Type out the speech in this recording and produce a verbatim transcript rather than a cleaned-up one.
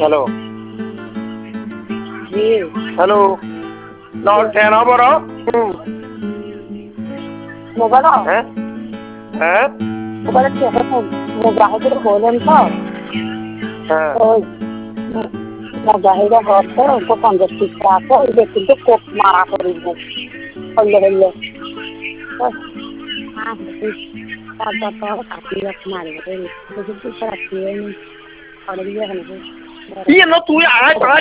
hello জি hello নল টেন বড় মোবাইল হ্যাঁ হ্যাঁ মোবাইল গ্রাহকের হলেন তো হ্যাঁ ওই মুজাহিদা হচ্ছে ওকে পঞ্চাশ টাকা আছে ওই কিন্তু কোপ মারা করিব হইলে হইলে তারপর তো কাটি মারিব দেখি তুই রাখি অনেক তুই